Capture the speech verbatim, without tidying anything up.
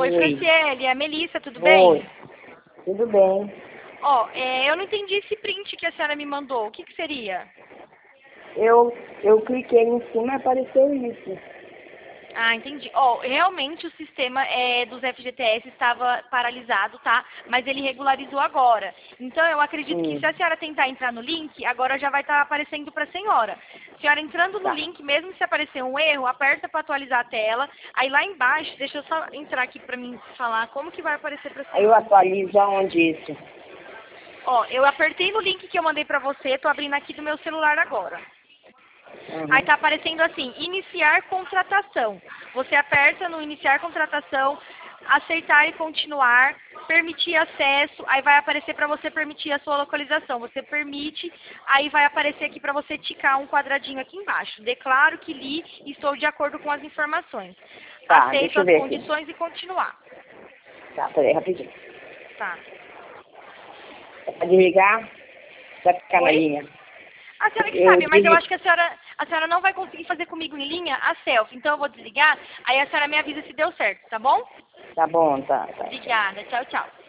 Oi, Oi. Franciele, é a Melissa, tudo Oi. bem? Tudo bem. Ó, é, eu não entendi esse print que a senhora me mandou. O que que seria? Eu, eu cliquei em cima e apareceu isso. Ah, entendi. Ó, realmente o sistema é, dos F G T S estava paralisado, tá? Mas ele regularizou agora. Então eu acredito que Hum, se a senhora tentar entrar no link, agora já vai estar aparecendo para a senhora. A senhora entrando no tá. link, mesmo se aparecer um erro, aperta para atualizar a tela. Aí lá embaixo, deixa eu só entrar aqui para mim falar como que vai aparecer para a Aí eu senhora. atualizo aonde isso? Ó, eu apertei no link que eu mandei para você, tô abrindo aqui do meu celular agora. Aí Uhum. tá aparecendo assim, iniciar contratação. Você aperta no iniciar contratação, aceitar e continuar, permitir acesso, aí vai aparecer para você permitir a sua localização. Você permite, aí vai aparecer aqui para você ticar um quadradinho aqui embaixo. Declaro que li e estou de acordo com as informações. Tá, Aceito deixa eu as ver aqui. condições e continuar. Tá, peraí, rapidinho. Tá. Pode ligar? Vai ficar na Oi? linha. A senhora que Eu sabe, mas eu desligo. acho que a senhora, a senhora não vai conseguir fazer comigo em linha a selfie. Então eu vou desligar, aí a senhora me avisa se deu certo, tá bom? Tá bom, tá, tá. Obrigada. Tchau, tchau.